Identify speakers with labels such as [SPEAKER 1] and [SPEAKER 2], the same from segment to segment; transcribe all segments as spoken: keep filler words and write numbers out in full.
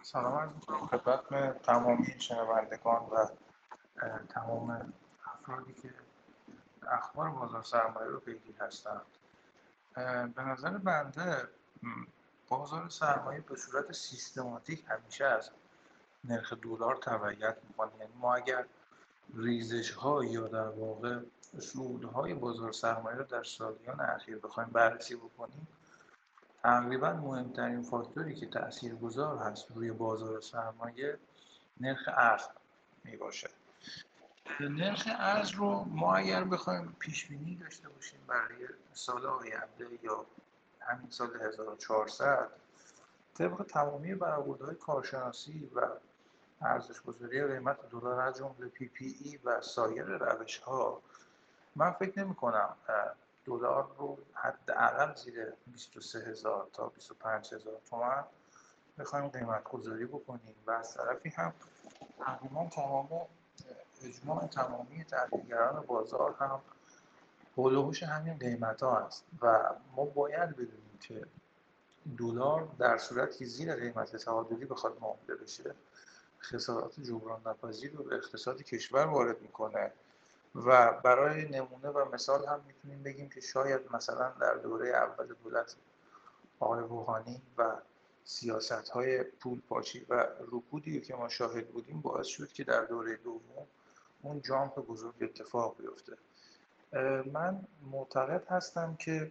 [SPEAKER 1] سلام عرض می‌کنم خدمت تمامی شنوندگان و اه، تمام افرادی که اخبار بازار سرمایه رو پیگیر هستند. اه، به نظر بنده م، بازار سرمایه به صورت سیستماتیک همیشه از نرخ دلار تبعیت میکنه. یعنی ما اگر ریزش ها یا در واقع صعودهای بازار سرمایه رو در سالیان اخیر بخوایم بررسی بکنیم، تقریبا مهمترین فاکتوری که تاثیرگذار هست روی بازار سرمایه نرخ ارز می باشه. نرخ ارز رو ما اگر بخوایم پیش بینی داشته باشیم برای سال آینده یا همین سال هزار و چهارصد، طبق تمامی برآوردهای کارشناسی و ارزش‌گذاری قیمت دلار از جمله پی پی ای و سایر روش‌ها، من فکر نمی‌کنم دلار رو حداقل زیر بیست و سه هزار تا بیست و پنج هزار تومان بخوایم قیمت گذاری بکنیم و از طرفی هم تقریبا تمام اجماع تمامی تحلیلگران بازار هم حول و حوش همین قیمت ها هست و ما باید بدونیم که دلار در صورتی که زیر قیمت تعادلی بخواد معامله بشه، خسارات جبران ناپذیر رو به اقتصاد کشور وارد میکنه و برای نمونه و مثال هم میتونیم بگیم که شاید مثلا در دوره اول دولت آقای روحانی و سیاست‌های پولپاچی و رکودی که ما شاهد بودیم باعث شد که در دوره دوم اون جامپ بزرگ اتفاق بیفته. من معتقد هستم که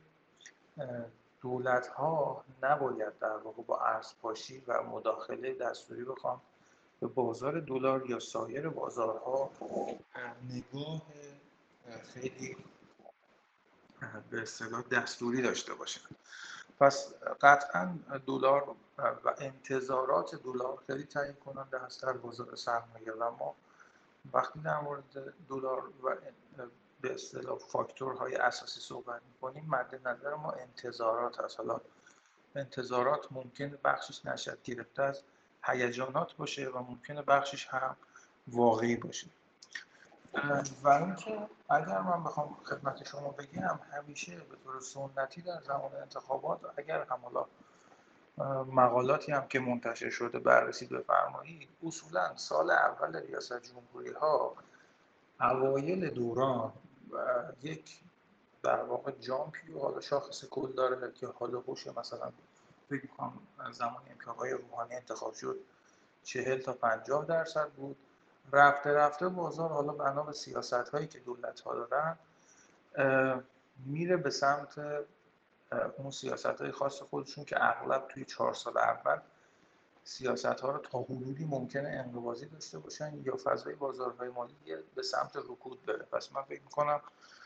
[SPEAKER 1] دولت‌ها نباید در واقع با ارزپاشی و مداخله دستوری بخوان به بازار دلار یا سایر بازارها نگاه خیلی به اصطلاح دستوری داشته باشن. پس قطعا دلار و انتظارات دلار خیلی تعیین کننده هست در بازار سرمایه و ما وقتی در مورد دلار و به اصطلاح فاکتورهای اساسی صحبت می‌کنیم، مد نظر ما انتظارات هست. حالا انتظارات ممکنه بخشش نشأت گرفته از هیجانات باشه و ممکنه بخشش هم واقعی باشه. و اینکه اگر من بخوام خدمت شما بگم، همیشه به طور سنتی در زمان انتخابات اگر هم حالا مقالاتی هم که منتشر شده بررسی بفرمایید، اصولا سال اول ریاست جمهوری ها اوایل دوران و یک در واقع جامپی و حالا شاخص کل داره که حالا هوش مثلا فکر کنم زمانی که آقای روحانی انتخاب شد چهل تا پنجاه درصد بود. رفته رفته بازار حالا بنا به سیاست هایی که دولت ها دارن میره به سمت اون سیاست های خاص خودشون که اغلب توی چهار سال اول سیاست ها رو تا حدودی ممکنه انقباضی داشته باشن یا فضای بازارهای مالی به سمت رکود بره. پس من فکر میکنم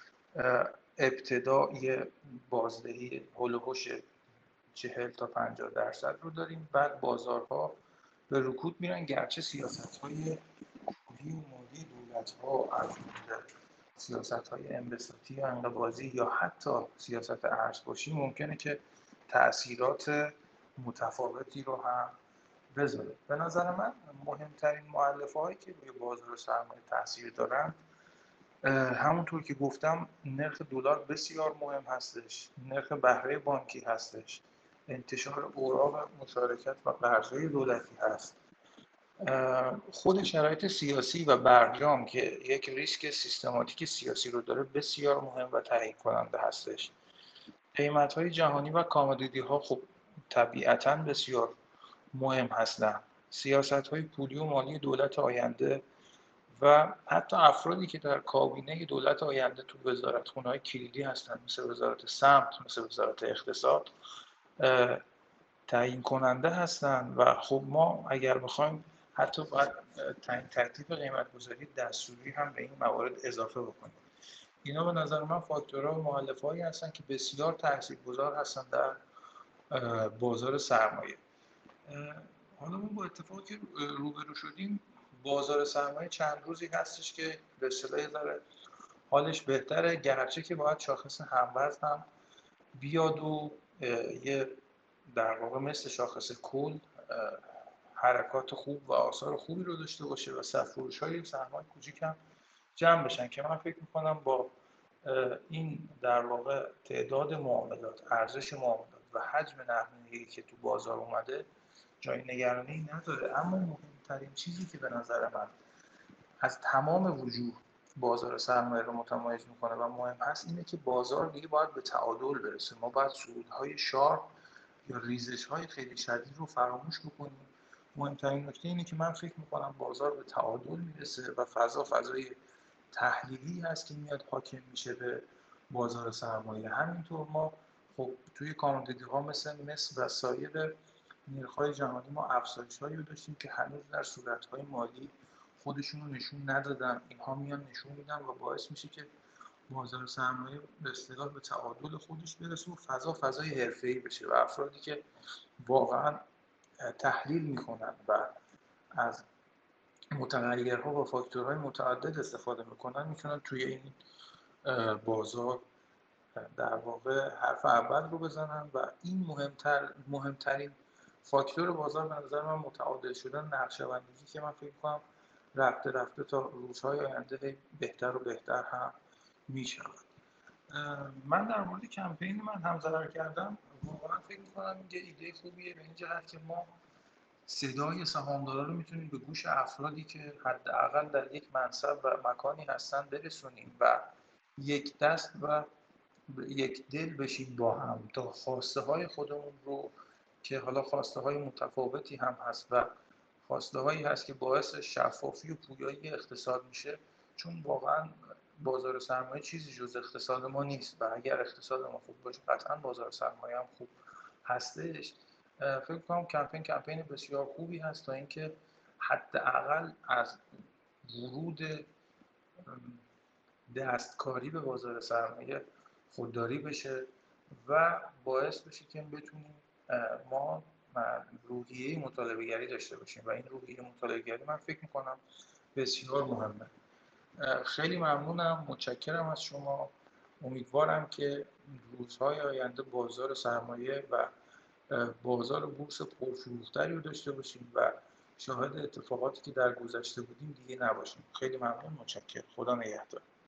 [SPEAKER 1] ابتدای بازدهی هول و هوش چهل تا پنجاه درصد رو داریم، بعد بازارها به رکود میرن، گرچه سیاست‌های پولی و مالی دولت‌ها از سیاست‌های انبساطی یا انقباضی یا حتی سیاست ارزپاشی ممکنه که تأثیرات متفاوتی رو هم بذاره. به نظر من مهمترین مؤلفه‌هایی که روی بازار سرمایه تاثیر دارن، همونطور که گفتم نرخ دلار بسیار مهم هستش، نرخ بهره بانکی هستش، انتشار اوراق مشارکت و قرضهای دولتی هست، خود شرایط سیاسی و برجام که یک ریسک سیستماتیک سیاسی رو داره بسیار مهم و تعیین کننده هستش. قیمت‌های جهانی و کامودیتی ها خب طبیعتاً بسیار مهم هستند. سیاست‌های پولی و مالی دولت آینده و حتی افرادی که در کابینه دولت آینده تو وزارتخونه‌های کلیدی هستند، مثل وزارت سمت، مثل وزارت اقتصاد، تعیین کننده هستند و خب ما اگر بخوایم حتی باید تعیین ترتیب قیمت‌گذاری دستوری هم به این موارد اضافه بکنیم. اینا به نظر من فاکتورها و مؤلفه‌هایی هستند که بسیار تاثیرگذار هستند در بازار سرمایه. حالا ما با اتفاقی که روبرو شدیم، بازار سرمایه چند روزی هستش که به اصطلاح داره حالش بهتره، گرچه که باید شاخص هموزن هم بیاد و یه در واقع مثل شاخص کل حرکات خوب و آثار خوبی رو داشته باشه و صف فروش‌های سهم‌های کوچیک هم جمع بشن که من فکر می‌کنم با این در واقع تعداد معاملات، ارزش معاملات و حجم نقدینگی که تو بازار اومده، جای نگرانی نداره. اما مهمترین چیزی که به نظر من از تمام وجوه بازار سرمایه رو متمایز میکنه و مهم هست اینه که بازار دیگه باید به تعادل برسه. ما باید صعودهای شارپ یا ریزش‌های خیلی شدید رو فراموش بکنیم. مهمترین نکته اینه که من فکر میکنم بازار به تعادل میرسه و فضا فضای تحلیلی هست که میاد حاکم میشه به بازار سرمایه. همینطور ما خب توی کامودیتی ها مثل مس و سایر نرخ‌های جهانی ما افزایش‌هایی رو داشتیم که هنوز در صورت‌های مالی خودشون رو نشون ندادن. اینها میان نشون میدن و باعث میشه که بازار سرمایه به اصطلاح به تعادل خودش برسه و فضا فضای حرفه‌ای بشه و افرادی که واقعا تحلیل میکنن و از متغیرها و فاکتورهای متعدد استفاده میکنن میتونن توی این بازار در واقع حرف اول رو بزنن و این مهمتر مهمترین فاکتور بازار به نظر من متعادل شدن نقشه‌بندی که من فکر کنم رفته رفته تا روزهای آینده بهتر و بهتر هم میشود. من در مورد کمپین من هم ضرر کردم واقعا فکر می‌کنم این ایده خوبیه به این جهت که ما صدای سهامدارا رو میتونیم به گوش افرادی که حداقل در یک منصب و مکانی هستن برسونیم و یک دست و یک دل بشیم با هم تا خواسته های خودمون رو که حالا خواسته های متفاوتی هم هست و خواسته هایی هست که باعث شفافی و پویایی اقتصاد میشه، چون واقعا بازار سرمایه چیزی جز اقتصاد ما نیست و اگر اقتصاد ما خوب باشه قطعا بازار سرمایه هم خوب هستش. فکر کنم کمپین کمپین بسیار خوبی هست تا اینکه حداقل از ورود دستکاری به بازار سرمایه خودداری بشه و باعث بشه که بتونیم ما روحیه مطالبه گری داشته باشیم و این روحیه مطالبه گری من فکر میکنم بسیار مهمه. خیلی ممنونم، متشکرم از شما. امیدوارم که روزهای آینده بازار سرمایه و بازار بورس پرفروختری رو داشته باشیم و شاهد اتفاقاتی که در گذشته بودیم دیگه نباشیم. خیلی ممنون، متشکرم. خدا نگهدار.